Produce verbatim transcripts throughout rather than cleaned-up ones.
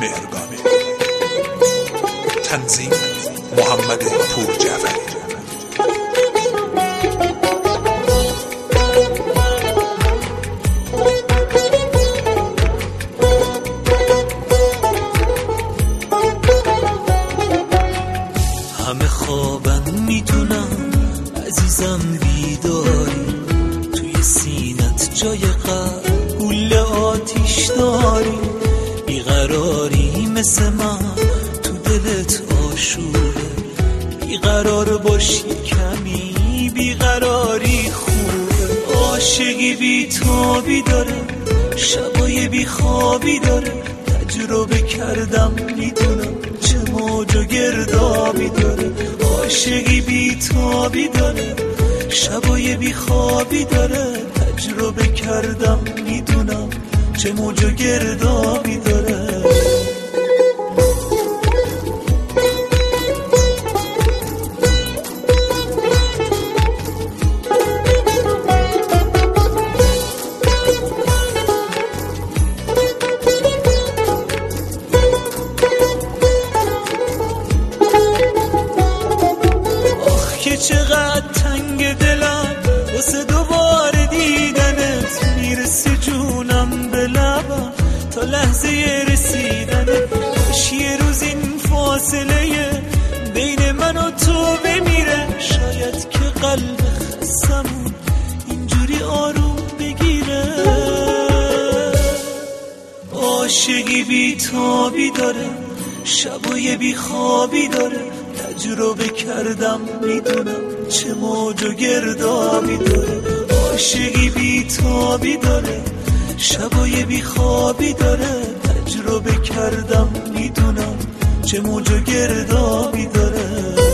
مهرگانی. تنظیم محمد پور جعفری. همه خوابم میدونم عزیزم بیداری، توی سینت جای قلب گوله آتیش داری، بیقراری مثل من تو دلت آشوبه، بیقرار باشی کمی بیقراری خوبه، عاشقی بی تابی داره شبای بی خوابی داره، تجربه کردم میدونم چه موج و گردابی داره، عاشقی بی تابی داره شبای بی خوابی داره، تجربه کردم میدونم چه موج و گردابی داره. چقدر تنگ دلم واسه دوباره دیدنت، میرسه جونم به لبم تا لحظه رسیدنت، کاش یه روز این فاصله بین من و تو بمیره، شاید که قلب خستمون اینجوری آروم بگیره، عاشقی بی تابی داره شبای بی خوابی داره، تجربه کردم میدونم چه موج و گردابی داره، عاشقی بی تابی داره شبای بی خوابی داره، تجربه کردم میدونم چه موج و گردابی داره.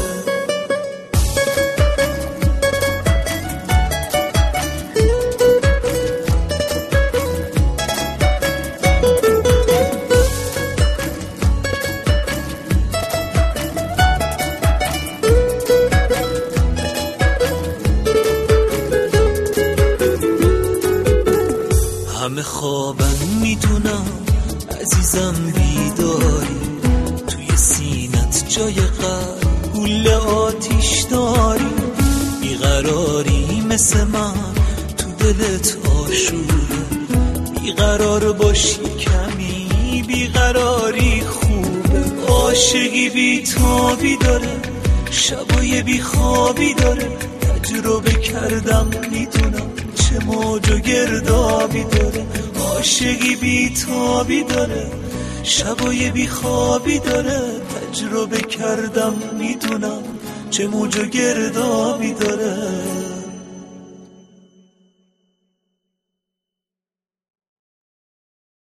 همه خوابم میدونم عزیزم بیداری، توی سینت جای قلب گوله آتیش داری، بیقراری مثل من تو دلت آشوبه، بیقرار باشی کمی بیقراری خوبه، عاشقی بی تابی داره شبای بی خوابی داره، تجربه کردم میدونم چه موج و گردابی داره، عاشقی بی تابی داره شبای بی خوابی داره، تجربه کردم میدونم چه موج و گردابی داره.